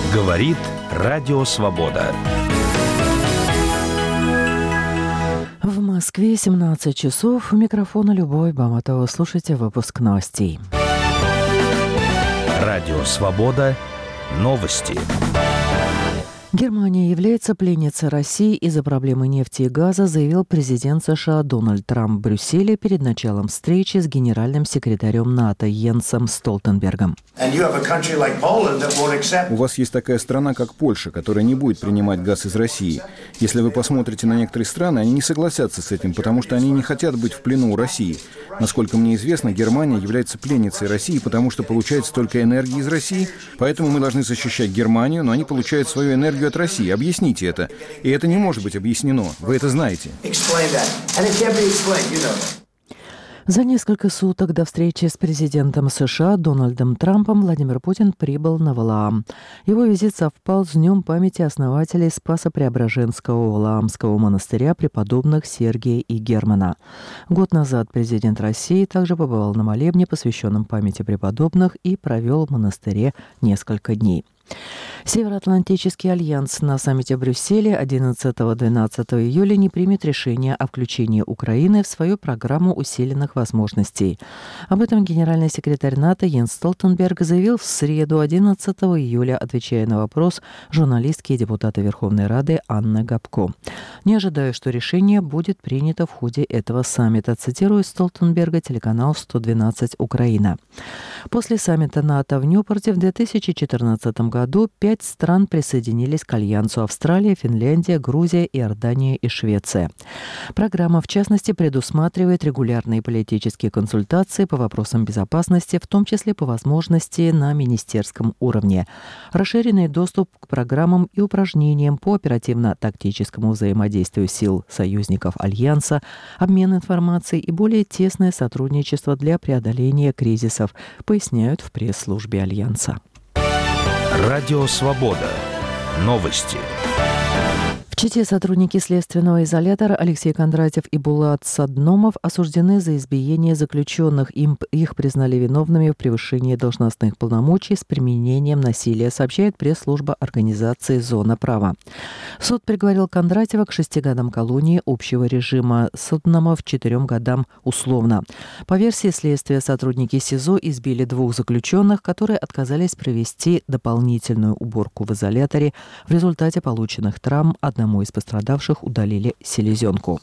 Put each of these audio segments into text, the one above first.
Говорит Радио Свобода. В Москве 17 часов. У микрофона Любовь Баматова. Слушайте выпуск новостей. Радио Свобода. Новости. Германия является пленницей России из-за проблемы нефти и газа, заявил президент США Дональд Трамп в Брюсселе перед началом встречи с генеральным секретарем НАТО Йенсом Столтенбергом. У вас есть такая страна, как Польша, которая не будет принимать газ из России. Если вы посмотрите на некоторые страны, они не согласятся с этим, потому что они не хотят быть в плену у России. Насколько мне известно, Германия является пленницей России, потому что получает столько энергии из России, поэтому мы должны защищать Германию, но они получают свою энергию от России. Объясните это. И это не может быть объяснено. Вы это знаете. За несколько суток до встречи с президентом США Дональдом Трампом Владимир Путин прибыл на Валаам. Его визит совпал с Днем памяти основателей Спасо-Преображенского Валаамского монастыря преподобных Сергия и Германа. Год назад президент России также побывал на молебне, посвященном памяти преподобных, и провел в монастыре несколько дней. Североатлантический альянс на саммите в Брюсселе 11-12 июля не примет решение о включении Украины в свою программу усиленных возможностей. Об этом генеральный секретарь НАТО Йенс Столтенберг заявил в среду 11 июля, отвечая на вопрос журналистки и депутата Верховной Рады Анны Гопко. «Не ожидаю, что решение будет принято в ходе этого саммита», цитирует Столтенберга телеканал 112 «Украина». После саммита НАТО в Ньюпорте в 2014 году 5 стран присоединились к альянсу: Австралия, Финляндия, Грузия, Иордания и Швеция. Программа, в частности, предусматривает регулярные политические консультации по вопросам безопасности, в том числе по возможности на министерском уровне, расширенный доступ к программам и упражнениям по оперативно-тактическому взаимодействию сил союзников альянса, обмен информацией и более тесное сотрудничество для преодоления кризисов, поясняют в пресс-службе альянса. Радио Свобода. Новости. В Чите сотрудники следственного изолятора Алексей Кондратьев и Булат Садномов осуждены за избиение заключенных. Их признали виновными в превышении должностных полномочий с применением насилия, сообщает пресс-служба организации «Зона права». Суд приговорил Кондратьева к 6 годам колонии общего режима, Садномов 4 годам условно. По версии следствия, сотрудники СИЗО избили 2 заключенных, которые отказались провести дополнительную уборку в изоляторе. В результате полученных травм одному из пострадавших удалили селезенку.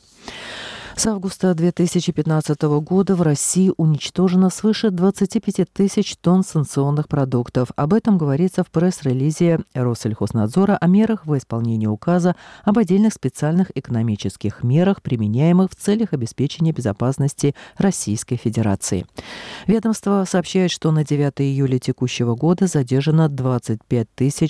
С августа 2015 года в России уничтожено свыше 25 тысяч тонн санкционных продуктов. Об этом говорится в пресс-релизе Россельхознадзора о мерах во исполнении указа об отдельных специальных экономических мерах, применяемых в целях обеспечения безопасности Российской Федерации. Ведомство сообщает, что на 9 июля текущего года задержано 25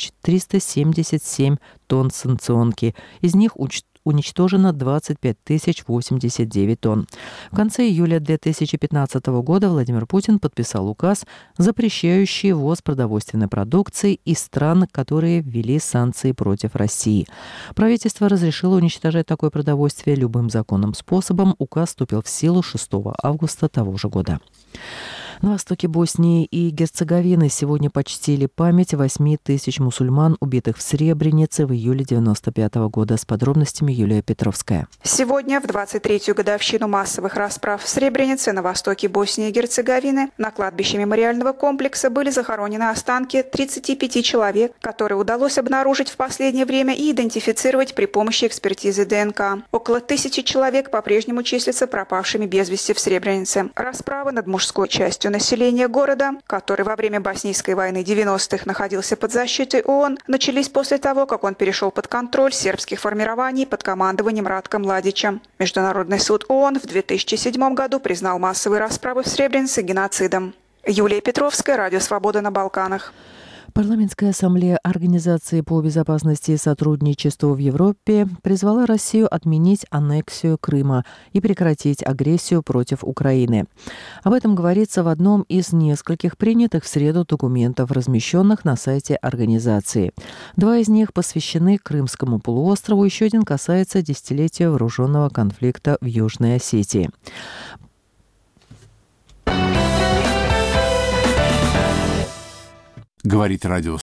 377 тонн санкционки. Из них уничтожено 25 089 тонн. В конце июля 2015 года Владимир Путин подписал указ, запрещающий ввоз продовольственной продукции из стран, которые ввели санкции против России. Правительство разрешило уничтожать такое продовольствие любым законным способом. Указ вступил в силу 6 августа того же года. На востоке Боснии и Герцеговины сегодня почтили память 8 тысяч мусульман, убитых в Сребренице в июле 1995 года. С подробностями Юлия Петровская. Сегодня, в 23-ю годовщину массовых расправ в Сребренице на востоке Боснии и Герцеговины, на кладбище мемориального комплекса были захоронены останки 35 человек, которые удалось обнаружить в последнее время и идентифицировать при помощи экспертизы ДНК. Около 1000 человек по-прежнему числятся пропавшими без вести в Сребренице. Расправы над мужской частью населения города, который во время Боснийской войны 90-х находился под защитой ООН, начались после того, как он перешел под контроль сербских формирований под командованием Ратка Младича. Международный суд ООН в 2007 году признал массовые расправы в Сребренице геноцидом. Юлия Петровская, Радио Свобода на Балканах. Парламентская ассамблея Организации по безопасности и сотрудничеству в Европе призвала Россию отменить аннексию Крыма и прекратить агрессию против Украины. Об этом говорится в одном из нескольких принятых в среду документов, размещенных на сайте организации. 2 из них посвящены Крымскому полуострову, еще один касается десятилетия вооруженного конфликта в Южной Осетии. Говорит Радио